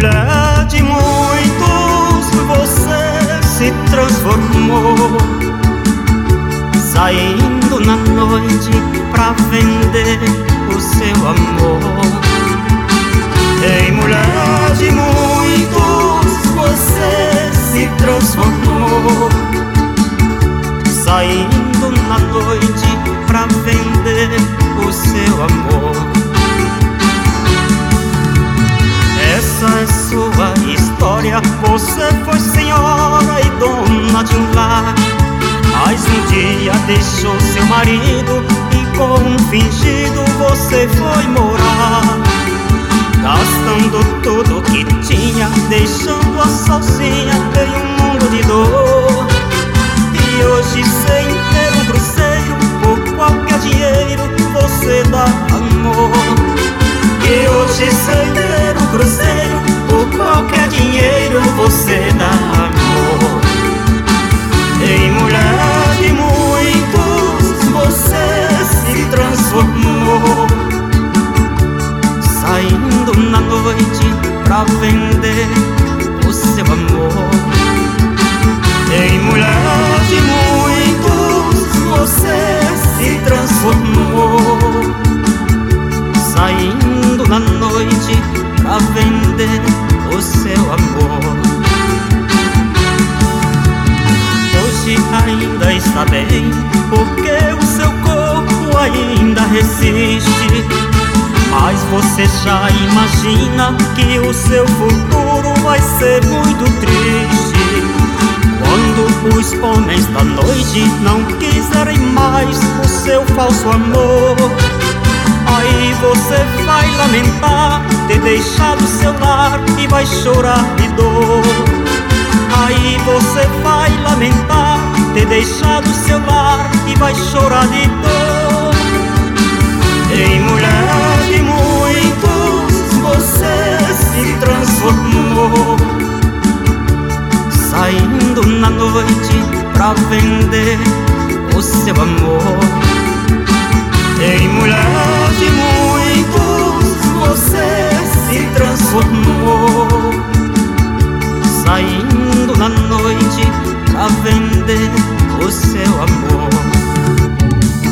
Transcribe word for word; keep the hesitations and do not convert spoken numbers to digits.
mulher de muitos, você se transformou, saindo na noite pra vender o seu amor. Ei, mulher de muitos, você se transformou, saindo na noite pra vender o seu amor. Essa é sua história, você foi senhora e dona de um lar, mas um dia deixou seu marido e com um fingido você foi morar, gastando tudo que tinha, deixando-a sozinha em um mundo de dor. E hoje, sem ter um cruzeiro, por qualquer dinheiro você dá amor. E hoje, sem ter um cruzeiro, por qualquer dinheiro você dá amor. Ei, mulher de muitos, você se transformou, saindo na noite pra vender o seu amor. Ei, mulher de muitos, você se transformou, saindo na noite pra vender o seu amor. Hoje ainda está bem, porque o seu corpo ainda resiste, mas você já imagina que o seu futuro vai ser muito triste. Quando os homens da noite não quiserem mais o seu falso amor, aí você vai lamentar ter deixado seu lar e vai chorar de dor. Aí você vai lamentar ter deixado seu lar e vai chorar de dor. Ei, mulher de muitos, você se transformou, saindo na noite pra vender o seu amor.